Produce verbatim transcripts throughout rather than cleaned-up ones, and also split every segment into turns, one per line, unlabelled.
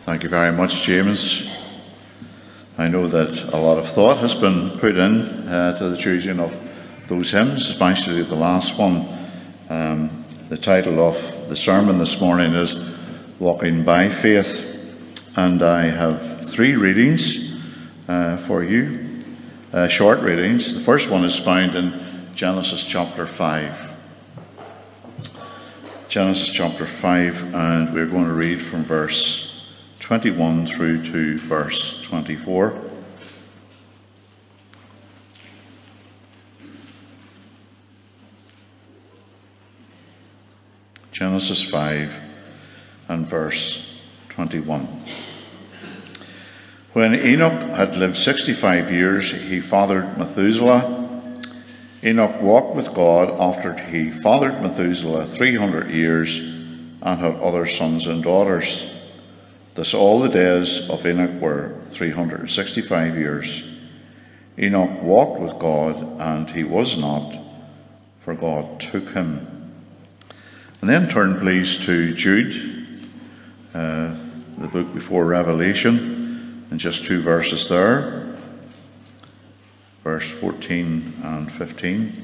Thank you very much, James. I know that a lot of thought has been put in uh, to the choosing of those hymns, especially the last one. Um, the title of the sermon this morning is Walking by Faith, and I have three readings uh, for you, uh, short readings. The first one is found in Genesis chapter five. Genesis chapter five, and we're going to read from verse twenty-one through to verse twenty-four. Genesis five and verse twenty-one. When Enoch had lived sixty-five years, he fathered Methuselah. Enoch walked with God after he fathered Methuselah three hundred years and had other sons and daughters. Thus all the days of Enoch were three hundred sixty-five years. Enoch walked with God, and he was not, for God took him. And then turn please to Jude, uh, the book before Revelation, and just two verses there, verse fourteen and fifteen.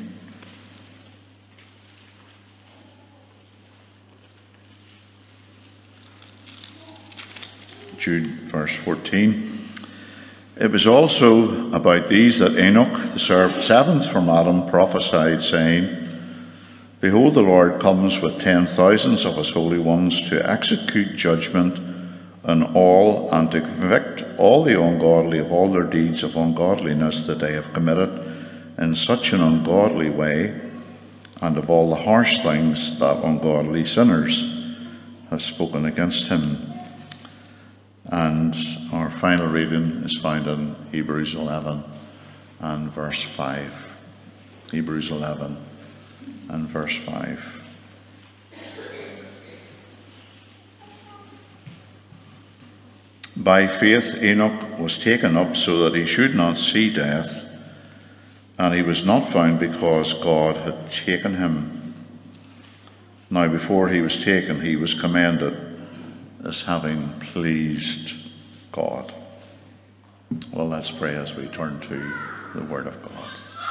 Jude, verse fourteen. It was also about these that Enoch, the seventh from Adam, prophesied, saying, Behold, the Lord comes with ten thousands of his holy ones to execute judgment on all and to convict all the ungodly of all their deeds of ungodliness that they have committed in such an ungodly way, and of all the harsh things that ungodly sinners have spoken against him. And our final reading is found in Hebrews eleven and verse five. Hebrews eleven and verse five. By faith Enoch was taken up so that he should not see death, and he was not found because God had taken him. Now before he was taken, he was commended as having pleased God. Well, let's pray as we turn to the Word of God.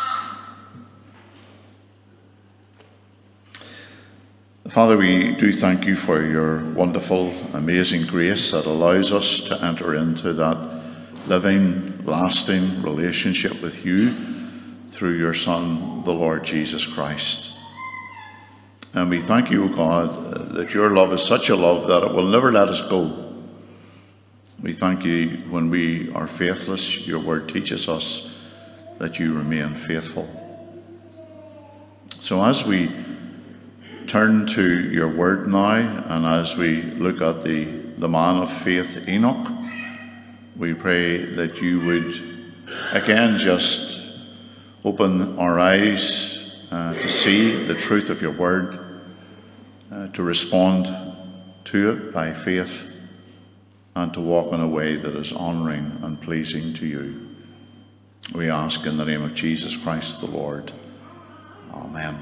Father, we do thank you for your wonderful, amazing grace that allows us to enter into that living, lasting relationship with you through your Son, the Lord Jesus Christ. And we thank you, O God, that your love is such a love that it will never let us go. We thank you when we are faithless, your word teaches us that you remain faithful. So as we turn to your word now, and as we look at the, the man of faith, Enoch, we pray that you would again just open our eyes uh, to see the truth of your word, uh, to respond to it by faith, and to walk in a way that is honouring and pleasing to you. We ask in the name of Jesus Christ the Lord. Amen.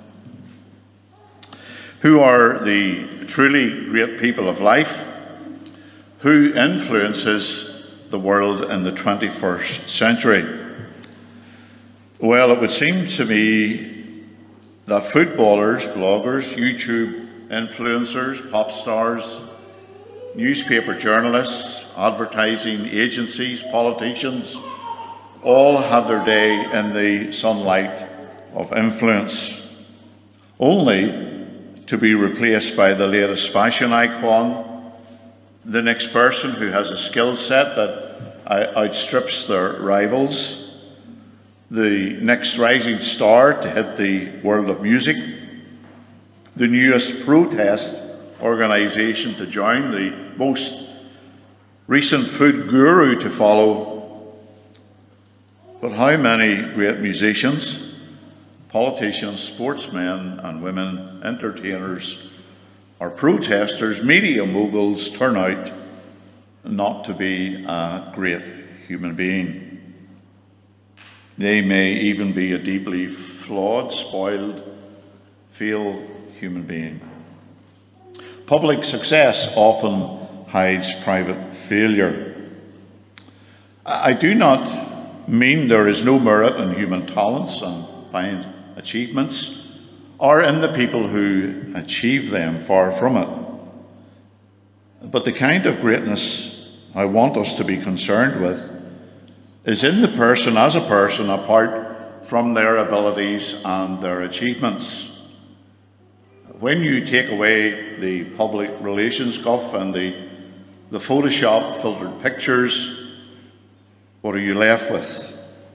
Who are the truly great people of life? Who influences the world in the twenty-first century? Well, it would seem to me that footballers, bloggers, YouTube influencers, pop stars, newspaper journalists, advertising agencies, politicians, all have their day in the sunlight of influence, only to be replaced by the latest fashion icon, the next person who has a skill set that outstrips their rivals, the next rising star to hit the world of music, the newest protest organisation to join, the most recent food guru to follow. But how many great musicians, politicians, sportsmen and women, entertainers, or protesters, media moguls turn out not to be a great human being. They may even be a deeply flawed, spoiled, failed human being. Public success often hides private failure. I do not mean there is no merit in human talents and fine achievements, or in the people who achieve them, far from it. But the kind of greatness I want us to be concerned with is in the person as a person, apart from their abilities and their achievements. When you take away the public relations guff and the, the Photoshop filtered pictures, what are you left with?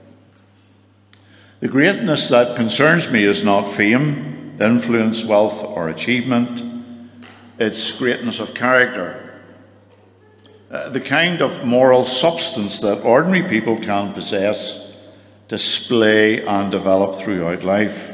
The greatness that concerns me is not fame, influence, wealth, or achievement. It's greatness of character. Uh, the kind of moral substance that ordinary people can possess, display, and develop throughout life.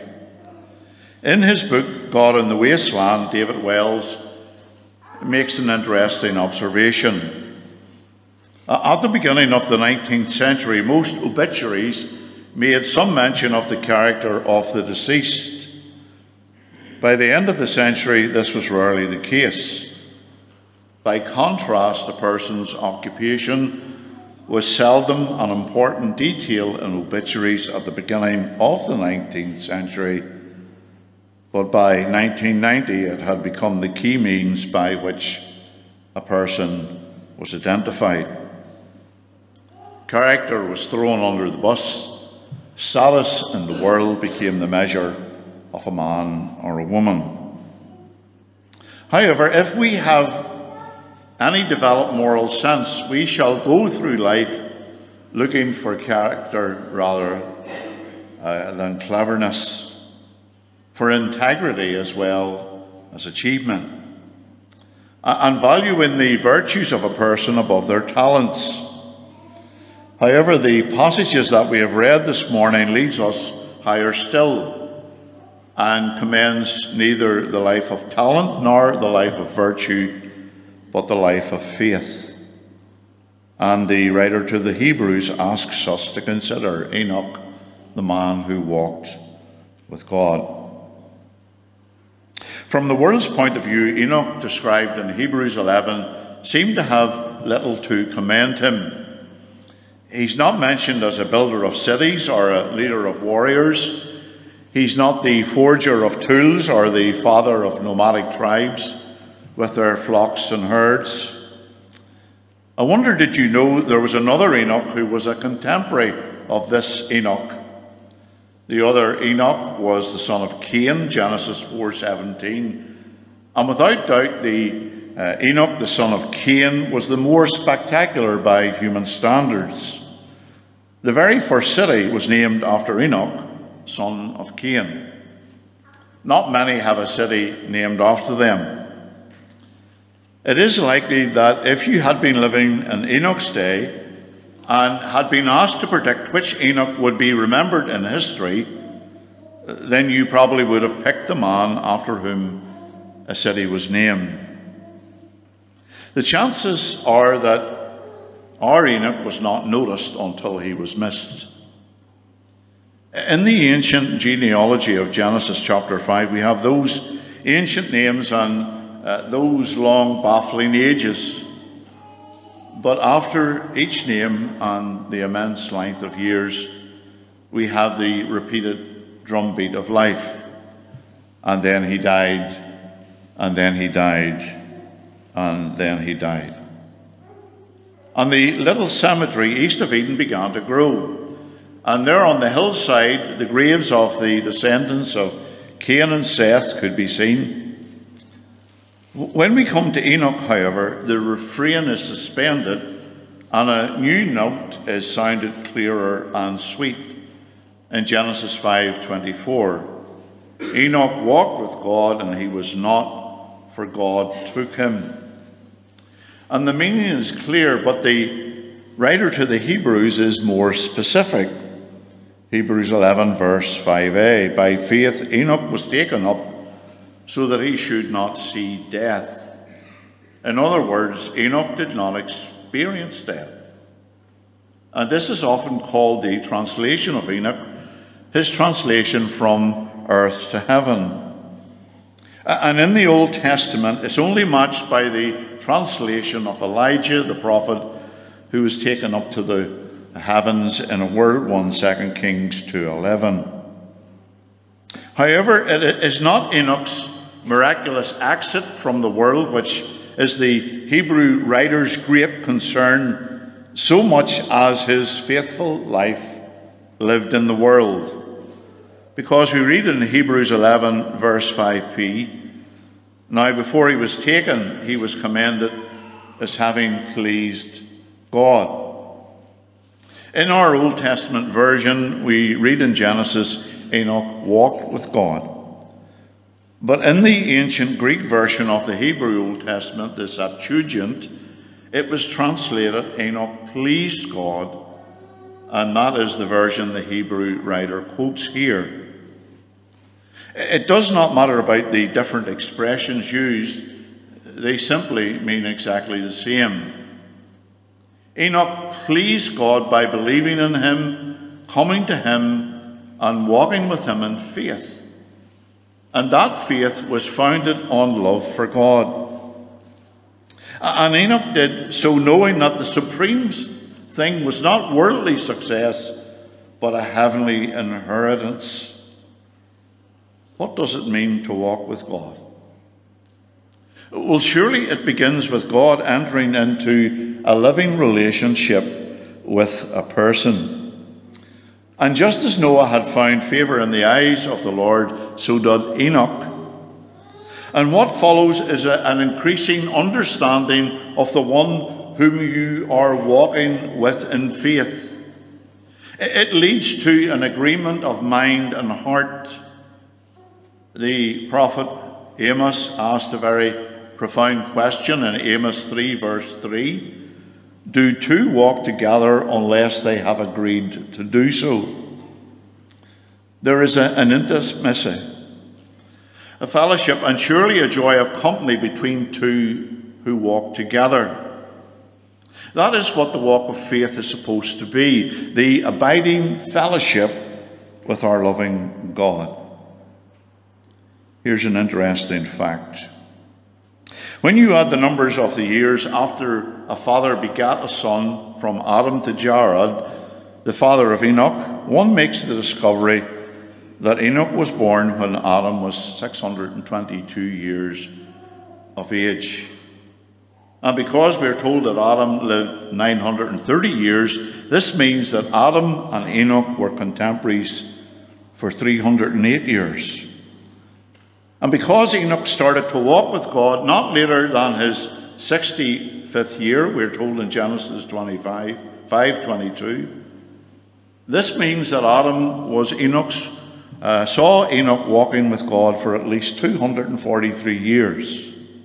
In his book, God in the Wasteland, David Wells makes an interesting observation. Uh, at the beginning of the nineteenth century, most obituaries made some mention of the character of the deceased. By the end of the century, this was rarely the case. By contrast, a person's occupation was seldom an important detail in obituaries at the beginning of the nineteenth century, but by nineteen ninety it had become the key means by which a person was identified. Character was thrown under the bus. Status in the world became the measure of a man or a woman. However, if we have any developed moral sense, we shall go through life looking for character rather uh, than cleverness, for integrity as well as achievement, and valuing the virtues of a person above their talents. However, the passages that we have read this morning leads us higher still and commends neither the life of talent nor the life of virtue, but the life of faith. And the writer to the Hebrews asks us to consider Enoch, the man who walked with God. From the world's point of view, Enoch, described in Hebrews eleven, seemed to have little to commend him. He's not mentioned as a builder of cities or a leader of warriors. He's not the forger of tools or the father of nomadic tribes with their flocks and herds. I wonder, did you know there was another Enoch who was a contemporary of this Enoch? The other Enoch was the son of Cain, Genesis four seventeen. And without doubt, the uh, Enoch, the son of Cain, was the more spectacular by human standards. The very first city was named after Enoch, son of Cain. Not many have a city named after them. It is likely that if you had been living in Enoch's day and had been asked to predict which Enoch would be remembered in history, then you probably would have picked the man after whom a city was named. The chances are that our Enoch was not noticed until he was missed. In the ancient genealogy of Genesis chapter five, we have those ancient names and uh, those long baffling ages. But after each name and the immense length of years, we have the repeated drumbeat of life. And then he died, and then he died, and then he died. And the little cemetery east of Eden began to grow. And there on the hillside, the graves of the descendants of Cain and Seth could be seen. When we come to Enoch, however, the refrain is suspended and a new note is sounded clearer and sweet in Genesis five twenty-four. Enoch walked with God, and he was not, for God took him. And the meaning is clear, but the writer to the Hebrews is more specific. Hebrews eleven, verse five a. By faith Enoch was taken up so that he should not see death. In other words, Enoch did not experience death. And this is often called the translation of Enoch, his translation from earth to heaven. And in the Old Testament, it's only matched by the translation of Elijah the prophet, who was taken up to the heavens in a whirlwind, Second Kings two eleven. However, it is not Enoch's miraculous exit from the world which is the Hebrew writer's great concern, so much as his faithful life lived in the world. Because we read in Hebrews eleven, verse five b, now before he was taken, he was commended as having pleased God. In our Old Testament version, we read in Genesis, Enoch walked with God. But in the ancient Greek version of the Hebrew Old Testament, the Septuagint, it was translated, Enoch pleased God, and that is the version the Hebrew writer quotes here. It does not matter about the different expressions used, they simply mean exactly the same. Enoch pleased God by believing in him, coming to him, and walking with him in faith. And that faith was founded on love for God. And Enoch did so knowing that the supreme thing was not worldly success, but a heavenly inheritance. What does it mean to walk with God? Well, surely it begins with God entering into a living relationship with a person. And just as Noah had found favour in the eyes of the Lord, so did Enoch. And what follows is a, an increasing understanding of the one whom you are walking with in faith. It leads to an agreement of mind and heart. The prophet Amos asked a very profound question in Amos three, verse three. Do two walk together unless they have agreed to do so? There is a, an intimacy, a fellowship, and surely a joy of company between two who walk together. That is what the walk of faith is supposed to be, the abiding fellowship with our loving God. Here's an interesting fact. When you add the numbers of the years after a father begat a son from Adam to Jared, the father of Enoch, one makes the discovery that Enoch was born when Adam was six hundred twenty-two years of age. And because we're told that Adam lived nine hundred thirty years, this means that Adam and Enoch were contemporaries for three hundred eight years. And because Enoch started to walk with God not later than his sixty-fifth year, we're told in Genesis twenty-five, five twenty-two, this means that Adam was Enoch's, uh, saw Enoch walking with God for at least two hundred forty-three years.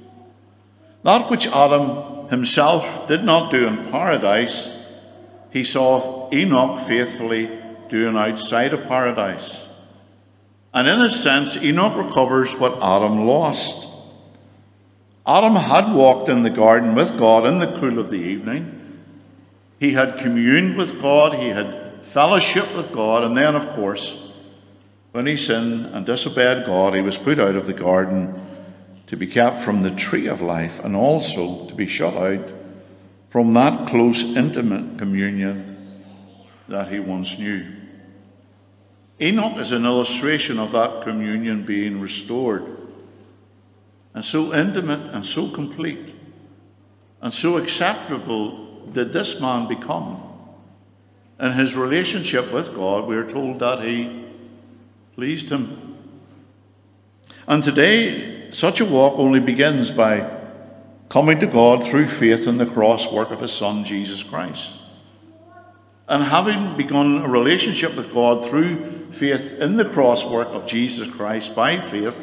That which Adam himself did not do in paradise, he saw Enoch faithfully doing outside of paradise. And in a sense, Enoch recovers what Adam lost. Adam had walked in the garden with God in the cool of the evening. He had communed with God, he had fellowship with God, and then, of course, when he sinned and disobeyed God, he was put out of the garden to be kept from the tree of life, and also to be shut out from that close, intimate communion that he once knew. Enoch is an illustration of that communion being restored. And so intimate and so complete and so acceptable did this man become. In his relationship with God, we are told that he pleased him. And today, such a walk only begins by coming to God through faith in the cross work of his Son, Jesus Christ. And having begun a relationship with God through faith in the cross work of Jesus Christ by faith,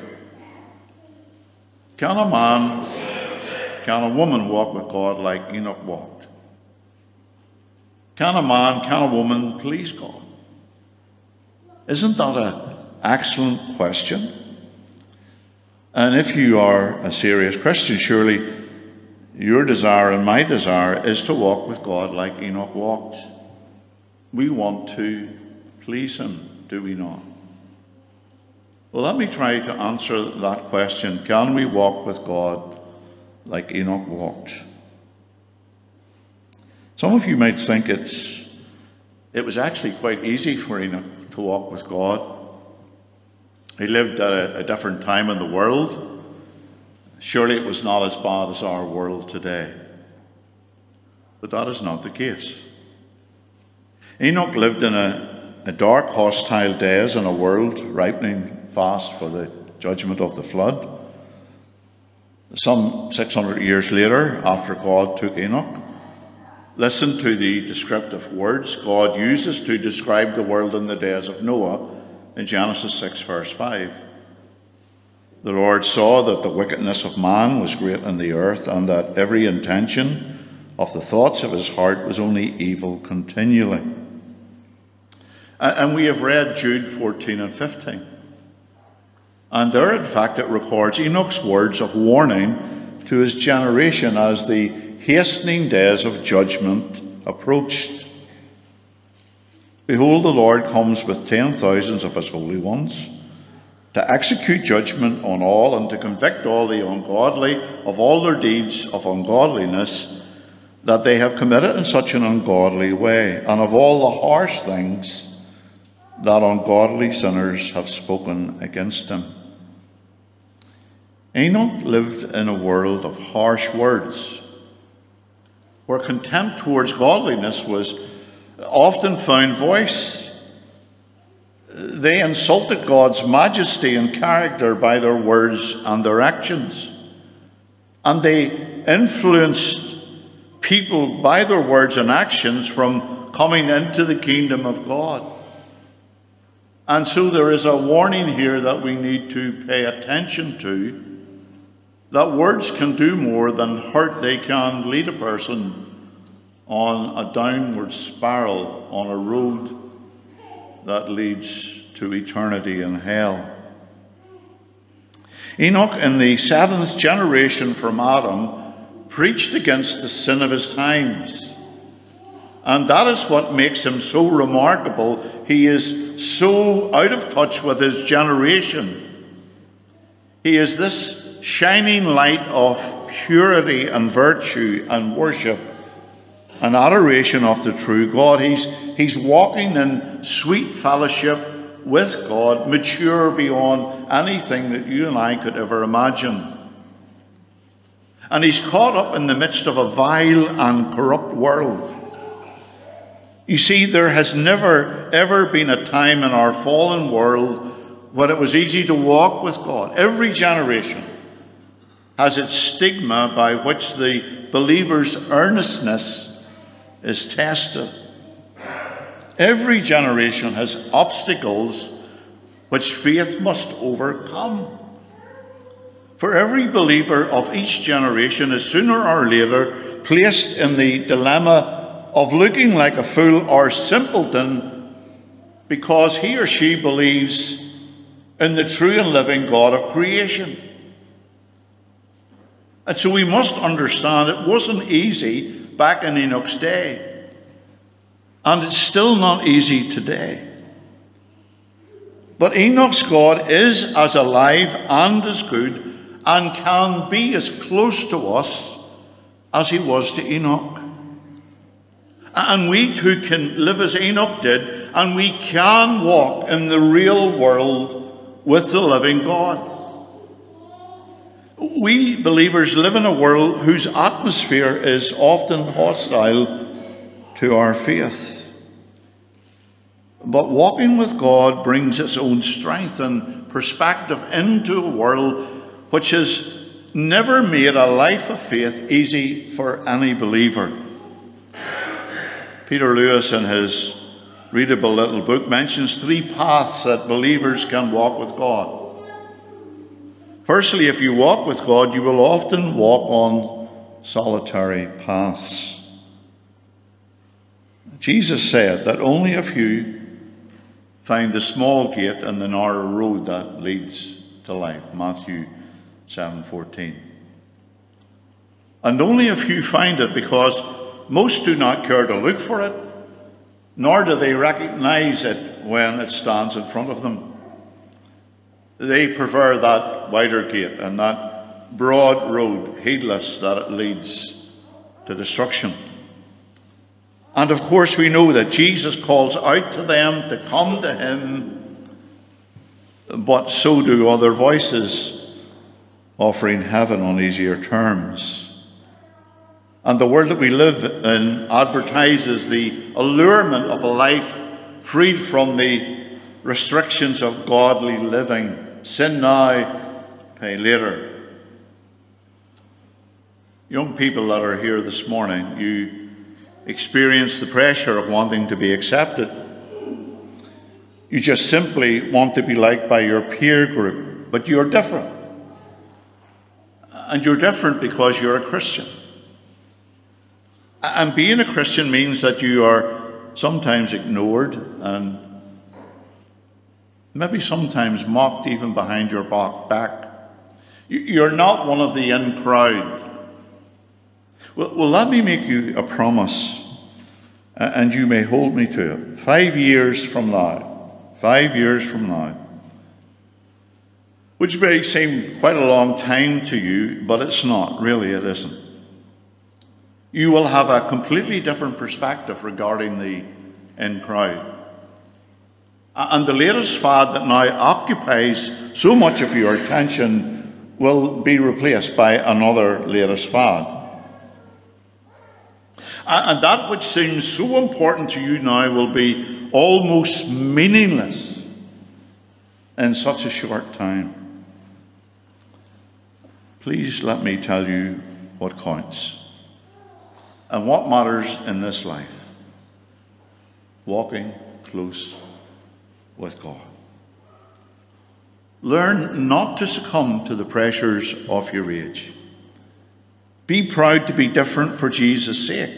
can a man, can a woman walk with God like Enoch walked? Can a man, can a woman please God? Isn't that an excellent question? And if you are a serious Christian, surely your desire and my desire is to walk with God like Enoch walked. We want to please him, do we not? Well, let me try to answer that question. Can we walk with God like Enoch walked? Some of you might think it's, it was actually quite easy for Enoch to walk with God. He lived at a, a different time in the world. Surely it was not as bad as our world today. But that is not the case. Enoch lived in a, a dark, hostile days in a world ripening fast for the judgment of the flood. Some six hundred years later, after God took Enoch, listen to the descriptive words God uses to describe the world in the days of Noah in Genesis six, verse five. The Lord saw that the wickedness of man was great in the earth, and that every intention of the thoughts of his heart was only evil continually. And we have read Jude fourteen and fifteen. And there, in fact, it records Enoch's words of warning to his generation as the hastening days of judgment approached. Behold, the Lord comes with ten thousands of his holy ones, to execute judgment on all, and to convict all the ungodly of all their deeds of ungodliness that they have committed in such an ungodly way, and of all the harsh things that ungodly sinners have spoken against him. Enoch lived in a world of harsh words, where contempt towards godliness was often found voice. They insulted God's majesty and character by their words and their actions. And they influenced people by their words and actions from coming into the kingdom of God. And so there is a warning here that we need to pay attention to, that words can do more than hurt. They can lead a person on a downward spiral, on a road that leads to eternity in hell. Enoch, in the seventh generation from Adam, preached against the sin of his times. And that is what makes him so remarkable. He is so out of touch with his generation. He is this shining light of purity and virtue and worship and adoration of the true God. He's, he's walking in sweet fellowship with God, mature beyond anything that you and I could ever imagine. And he's caught up in the midst of a vile and corrupt world. You see, there has never, ever been a time in our fallen world when it was easy to walk with God. Every generation has its stigma by which the believer's earnestness is tested. Every generation has obstacles which faith must overcome. For every believer of each generation is sooner or later placed in the dilemma of looking like a fool or simpleton because he or she believes in the true and living God of creation. And so we must understand it wasn't easy back in Enoch's day. And it's still not easy today. But Enoch's God is as alive and as good and can be as close to us as he was to Enoch. And we too can live as Enoch did, and we can walk in the real world with the living God. We believers live in a world whose atmosphere is often hostile to our faith. But walking with God brings its own strength and perspective into a world which has never made a life of faith easy for any believer. Peter Lewis, in his readable little book, mentions three paths that believers can walk with God. Firstly, if you walk with God, you will often walk on solitary paths. Jesus said that only a few find the small gate and the narrow road that leads to life. Matthew seven fourteen. And only a few find it because most do not care to look for it, nor do they recognize it when it stands in front of them. They prefer that wider gate and that broad road, heedless that it leads to destruction. And of course we know that Jesus calls out to them to come to him, but so do other voices offering heaven on easier terms. And the world that we live in advertises the allurement of a life freed from the restrictions of godly living. Sin now, pay later. Young people that are here this morning, you experience the pressure of wanting to be accepted. You just simply want to be liked by your peer group, but you're different. And you're different because you're a Christian. And being a Christian means that you are sometimes ignored and maybe sometimes mocked even behind your back. You're not one of the in crowd. Well, well, let me make you a promise, and you may hold me to it. Five years from now, five years from now, which may seem quite a long time to you, but it's not, really it isn't. You will have a completely different perspective regarding the in crowd. And the latest fad that now occupies so much of your attention will be replaced by another latest fad. And that which seems so important to you now will be almost meaningless in such a short time. Please let me tell you what counts and what matters in this life. Walking close with God. Learn not to succumb to the pressures of your age. Be proud to be different for Jesus' sake.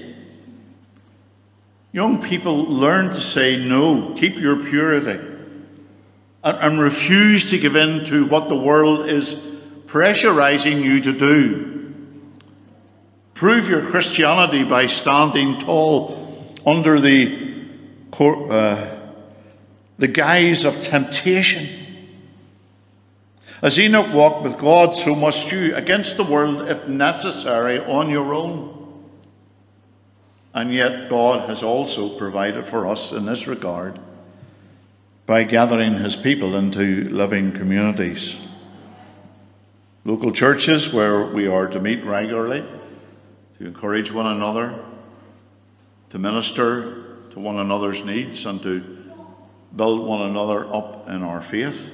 Young people, learn to say no, keep your purity, and, and refuse to give in to what the world is pressurizing you to do. Prove your Christianity by standing tall under the uh, the guise of temptation. As Enoch walked with God, so must you, against the world if necessary, on your own. And yet God has also provided for us in this regard by gathering his people into living communities. Local churches where we are to meet regularly, to encourage one another, to minister to one another's needs, and to build one another up in our faith.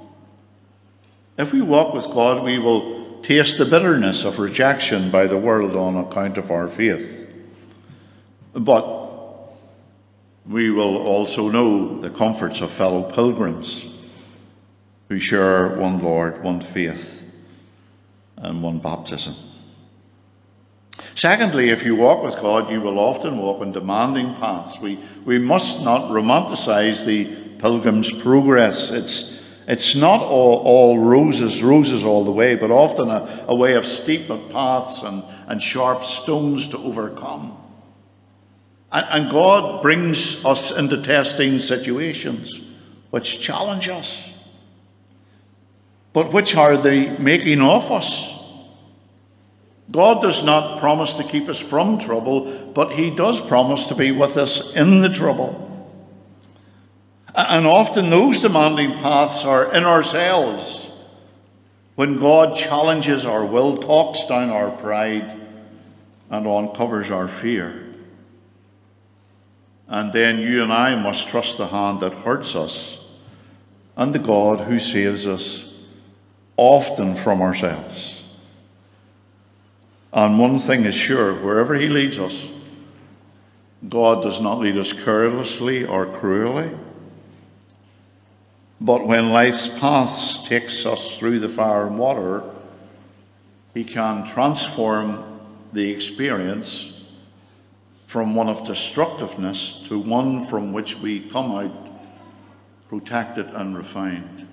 If we walk with God, we will taste the bitterness of rejection by the world on account of our faith. But we will also know the comforts of fellow pilgrims who share one Lord, one faith, and one baptism. Secondly, if you walk with God, you will often walk on demanding paths. We, we must not romanticize the pilgrim's progress. It's, it's not all, all roses, roses all the way, but often a, a way of steep paths and, and sharp stones to overcome. And, and God brings us into testing situations which challenge us, but which are the making of us. God does not promise to keep us from trouble, but he does promise to be with us in the trouble. And often those demanding paths are in ourselves, when God challenges our will, talks down our pride, and uncovers our fear. And then you and I must trust the hand that hurts us and the God who saves us, often from ourselves. And one thing is sure, wherever he leads us, God does not lead us carelessly or cruelly. But when life's paths takes us through the fire and water, he can transform the experience from one of destructiveness to one from which we come out protected and refined.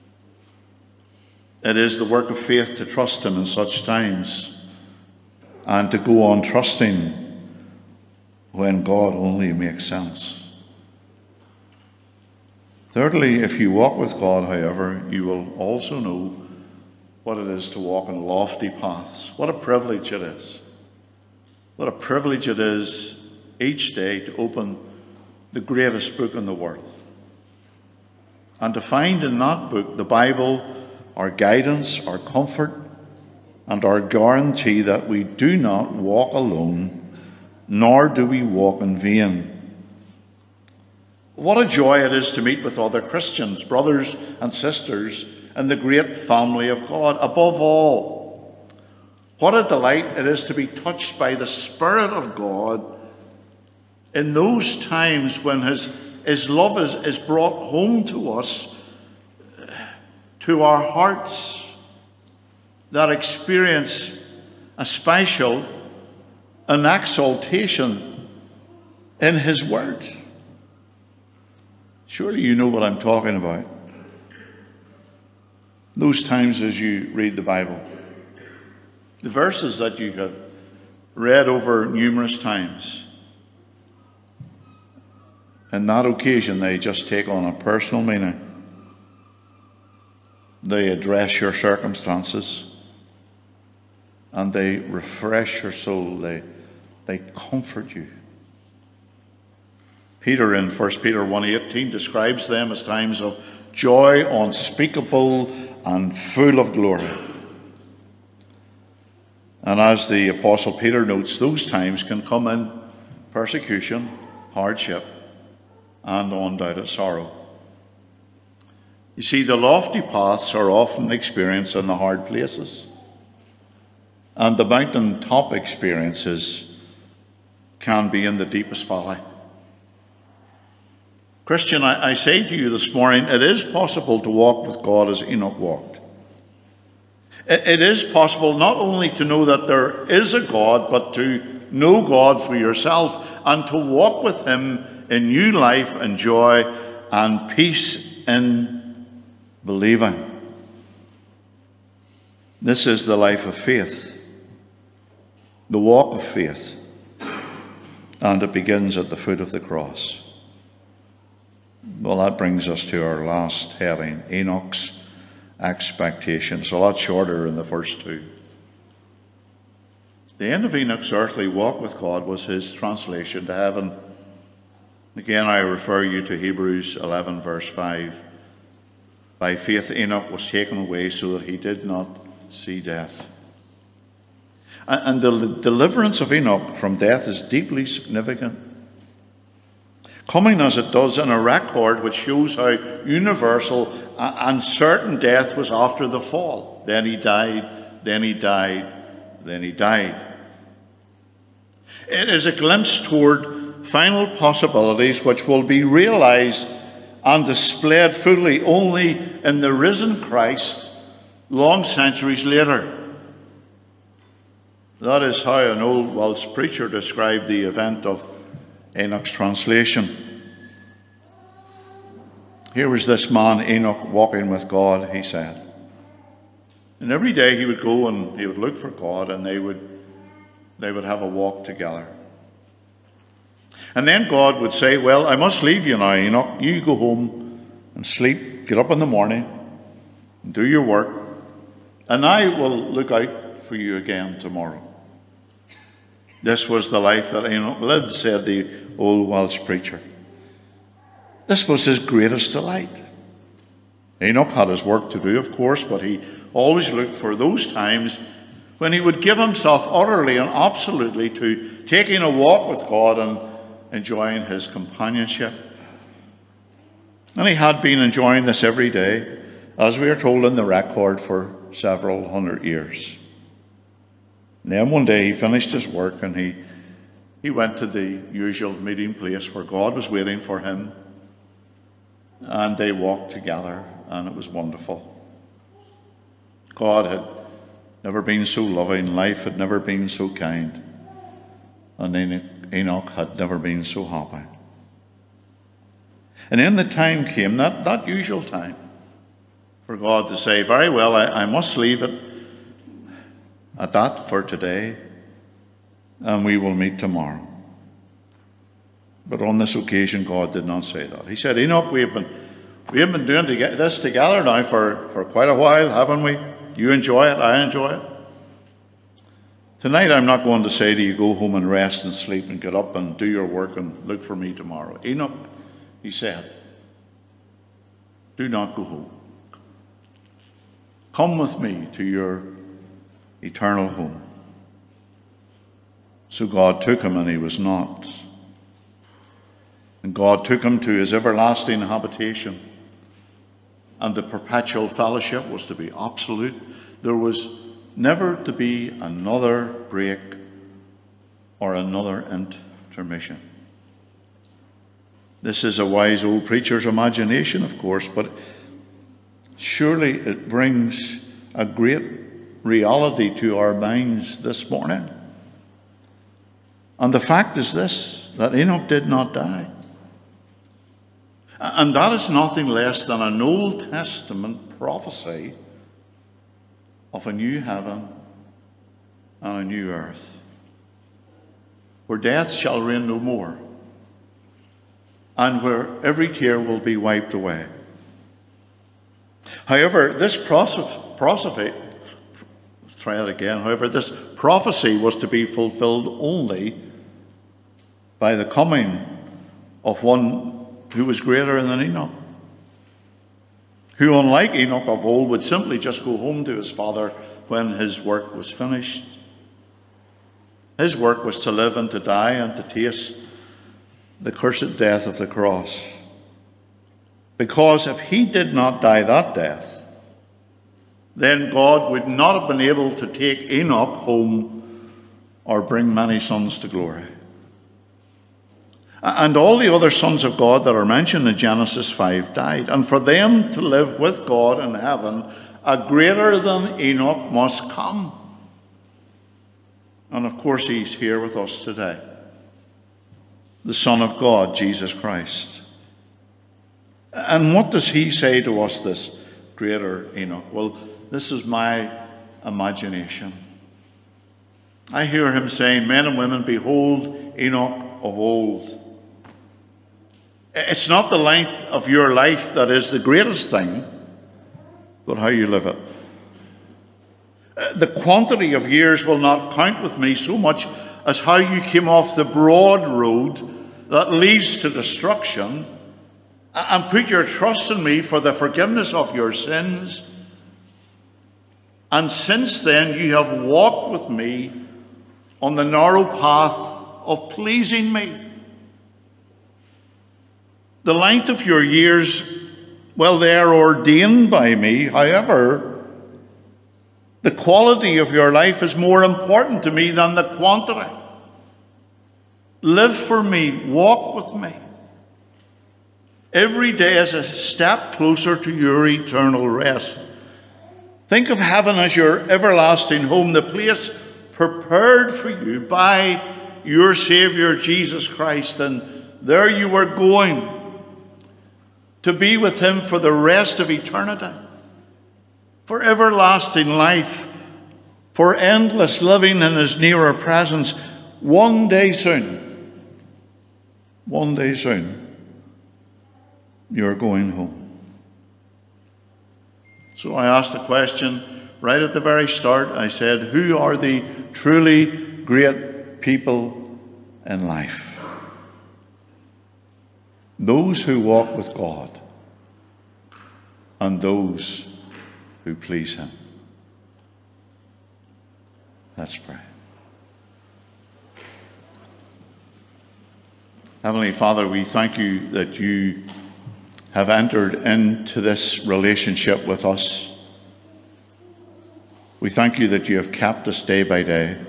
It is the work of faith to trust him in such times, and to go on trusting when God only makes sense. Thirdly, if you walk with God, however, you will also know what it is to walk in lofty paths. What a privilege it is. What a privilege it is each day to open the greatest book in the world and to find in that book, the Bible, our guidance, our comfort, and our guarantee that we do not walk alone, nor do we walk in vain. What a joy it is to meet with other Christians, brothers and sisters, in the great family of God. Above all, what a delight it is to be touched by the Spirit of God in those times when His, his love is, is brought home to us, to our hearts, that experience a special, an exaltation in His Word. Surely you know what I'm talking about. Those times as you read the Bible, the verses that you have read over numerous times, on that occasion they just take on a personal meaning. They address your circumstances and they refresh your soul. They, they comfort you. Peter in First Peter one eighteen describes them as times of joy unspeakable and full of glory. And as the Apostle Peter notes, those times can come in persecution, hardship, and undoubted sorrow. You see, the lofty paths are often experienced in the hard places, and the mountaintop experiences can be in the deepest valley. Christian, I, I say to you this morning, it is possible to walk with God as Enoch walked. It, it is possible not only to know that there is a God, but to know God for yourself and to walk with Him in new life and joy and peace in believing. This is the life of faith, the walk of faith, and it begins at the foot of the cross. Well, that brings us to our last heading, Enoch's expectations. A lot shorter in the first two. The end of Enoch's earthly walk with God was his translation to heaven. Again, I refer you to Hebrews eleven, verse five. By faith, Enoch was taken away so that he did not see death. And the deliverance of Enoch from death is deeply significant, coming as it does in a record which shows how universal and certain death was after the fall. Then he died, then he died, then he died. It is a glimpse toward final possibilities which will be realized and displayed fully only in the risen Christ long centuries later. That is how an old Welsh preacher described the event of Enoch's translation. Here was this man, Enoch, walking with God, he said. And every day he would go and he would look for God, and they would, they would have a walk together. And then God would say, well, I must leave you now, Enoch. You go home and sleep, get up in the morning, and do your work, and I will look out for you again tomorrow. This was the life that Enoch lived, said the old Welsh preacher. This was his greatest delight. Enoch had his work to do, of course, but he always looked for those times when he would give himself utterly and absolutely to taking a walk with God and enjoying his companionship. And he had been enjoying this every day, as we are told in the record, for several hundred years. And then one day he finished his work and he, he went to the usual meeting place where God was waiting for him. And they walked together, and it was wonderful. God had never been so loving, life had never been so kind, and Enoch had never been so happy. And then the time came, that, that usual time, for God to say, very well, I, I must leave it at that for today, and we will meet tomorrow. But on this occasion, God did not say that. He said, Enoch, we have been We have been doing this together now for, for quite a while, haven't we? You enjoy it, I enjoy it. Tonight I'm not going to say to you, go home and rest and sleep and get up and do your work and look for me tomorrow. Enoch, he said, do not go home. Come with me to your eternal home. So God took him, and he was not. And God took him to his everlasting habitation. And the perpetual fellowship was to be absolute. There was never to be another break or another intermission. This is a wise old preacher's imagination, of course, but surely it brings a great reality to our minds this morning. And the fact is this, that Enoch did not die. And that is nothing less than an Old Testament prophecy of a new heaven and a new earth, where death shall reign no more, and where every tear will be wiped away. However, this prophecy, try it again, however, this prophecy was to be fulfilled only by the coming of one who was greater than Enoch, who, unlike Enoch of old, would simply just go home to his father when his work was finished. His work was to live and to die and to taste the cursed death of the cross. Because if he did not die that death, then God would not have been able to take Enoch home or bring many sons to glory. And all the other sons of God that are mentioned in Genesis five died. And for them to live with God in heaven, a greater than Enoch must come. And of course, he's here with us today. The Son of God, Jesus Christ. And what does he say to us, this greater Enoch? Well, this is my imagination. I hear him saying, men and women, behold Enoch of old. It's not the length of your life that is the greatest thing, but how you live it. The quantity of years will not count with me so much as how you came off the broad road that leads to destruction and put your trust in me for the forgiveness of your sins. And since then you have walked with me on the narrow path of pleasing me. The length of your years, well, they are ordained by me. However, the quality of your life is more important to me than the quantity. Live for me, walk with me. Every day is a step closer to your eternal rest. Think of heaven as your everlasting home, the place prepared for you by your Savior Jesus Christ. And there you are going to be with him for the rest of eternity, for everlasting life, for endless living in his nearer presence. One day soon, one day soon, you're going home. So I asked a question right at the very start. I said, who are the truly great people in life? Those who walk with God and those who please him. Let's pray. Heavenly Father, we thank you that you have entered into this relationship with us. We thank you that you have kept us day by day.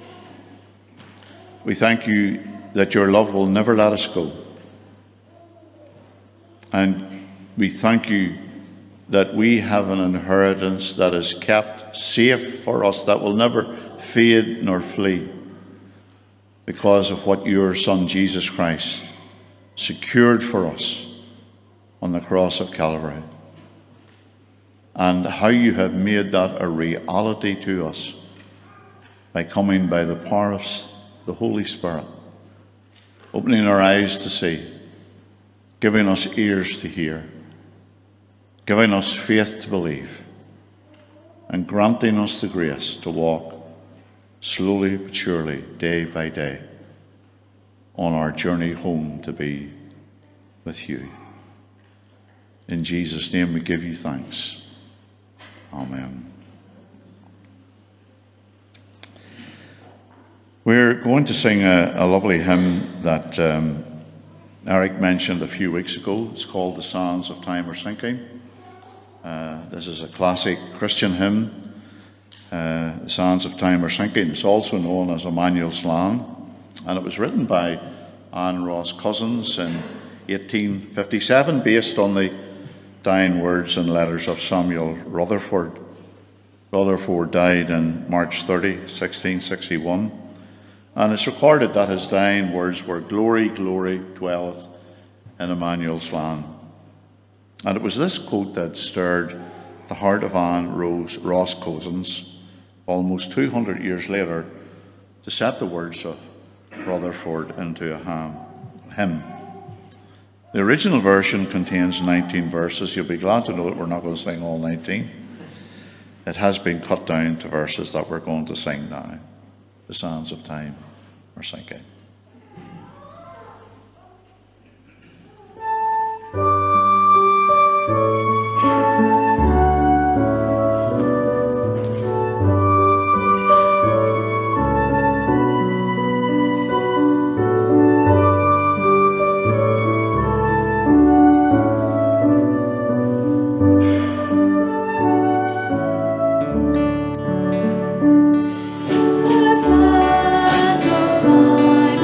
We thank you that your love will never let us go. And we thank you that we have an inheritance that is kept safe for us, that will never fade nor flee, because of what your Son Jesus Christ secured for us on the cross of Calvary, and how you have made that a reality to us by coming by the power of the Holy Spirit, opening our eyes to see, giving us ears to hear, giving us faith to believe and granting us the grace to walk slowly but surely, day by day, on our journey home to be with you. In Jesus' name we give you thanks. Amen. We're going to sing a, a lovely hymn that um, Eric mentioned a few weeks ago. It's called The Sands of Time Are Sinking. Uh, this is a classic Christian hymn. Uh, the Sands of Time Are Sinking. It's also known as Emmanuel's Land, and it was written by Anne Ross Cousins in eighteen fifty-seven, based on the dying words and letters of Samuel Rutherford. Rutherford died on March thirtieth, sixteen sixty-one, and it's recorded that his dying words were, "Glory, glory dwelleth in Emmanuel's land." And it was this quote that stirred the heart of Anne Rose Ross Cousins almost two hundred years later to set the words of Rutherford into a hymn. The original version contains nineteen verses. You'll be glad to know that we're not going to sing all nineteen. It has been cut down to verses that we're going to sing now. The sands of time are sinking.
The sands of time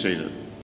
seated.